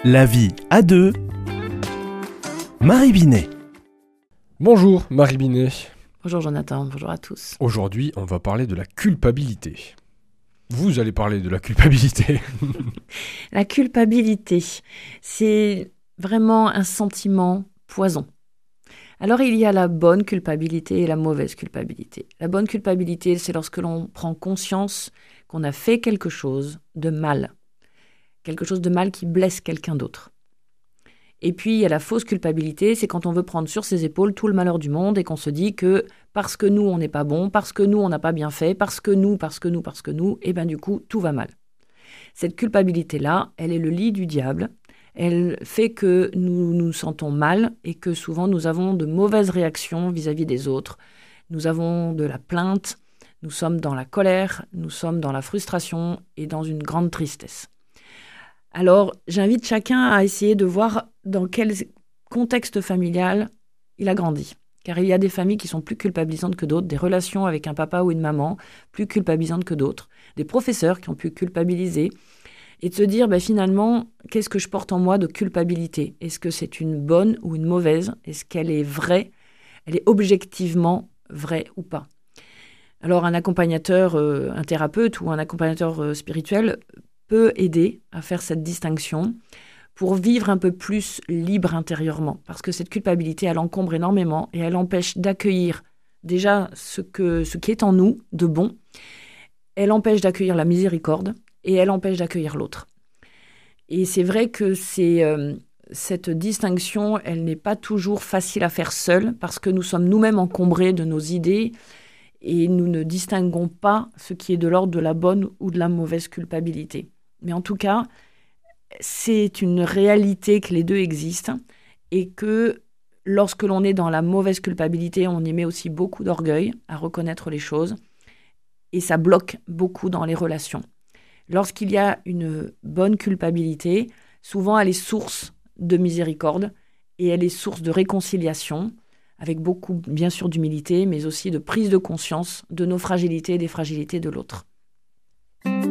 La vie à deux. Marie Binet. Bonjour Marie Binet. Bonjour Jonathan, bonjour à tous. Aujourd'hui, on va parler de la culpabilité. Vous allez parler de la culpabilité. La culpabilité, c'est vraiment un sentiment poison. Alors il y a la bonne culpabilité et la mauvaise culpabilité. La bonne culpabilité, c'est lorsque l'on prend conscience qu'on a fait quelque chose de mal. Quelque chose de mal qui blesse quelqu'un d'autre. Et puis, il y a la fausse culpabilité, c'est quand on veut prendre sur ses épaules tout le malheur du monde et qu'on se dit que parce que nous, on n'est pas bon, parce que nous, on n'a pas bien fait, parce que nous, et bien du coup, tout va mal. Cette culpabilité-là, elle est le lit du diable. Elle fait que nous nous sentons mal et que souvent, nous avons de mauvaises réactions vis-à-vis des autres. Nous avons de la plainte, nous sommes dans la colère, nous sommes dans la frustration et dans une grande tristesse. Alors, j'invite chacun à essayer de voir dans quel contexte familial il a grandi. Car il y a des familles qui sont plus culpabilisantes que d'autres, des relations avec un papa ou une maman plus culpabilisantes que d'autres, des professeurs qui ont pu culpabiliser, et de se dire finalement, qu'est-ce que je porte en moi de culpabilité ? Est-ce que c'est une bonne ou une mauvaise ? Est-ce qu'elle est vraie ? Elle est objectivement vraie ou pas ? Alors, un accompagnateur, un thérapeute ou un accompagnateur spirituel peut aider à faire cette distinction pour vivre un peu plus libre intérieurement. Parce que cette culpabilité, elle encombre énormément et elle empêche d'accueillir déjà ce qui est en nous de bon. Elle empêche d'accueillir la miséricorde et elle empêche d'accueillir l'autre. Et c'est vrai que cette distinction, elle n'est pas toujours facile à faire seule parce que nous sommes nous-mêmes encombrés de nos idées et nous ne distinguons pas ce qui est de l'ordre de la bonne ou de la mauvaise culpabilité. Mais en tout cas, c'est une réalité que les deux existent et que lorsque l'on est dans la mauvaise culpabilité, on y met aussi beaucoup d'orgueil à reconnaître les choses et ça bloque beaucoup dans les relations. Lorsqu'il y a une bonne culpabilité, souvent elle est source de miséricorde et elle est source de réconciliation avec beaucoup, bien sûr, d'humilité, mais aussi de prise de conscience de nos fragilités et des fragilités de l'autre.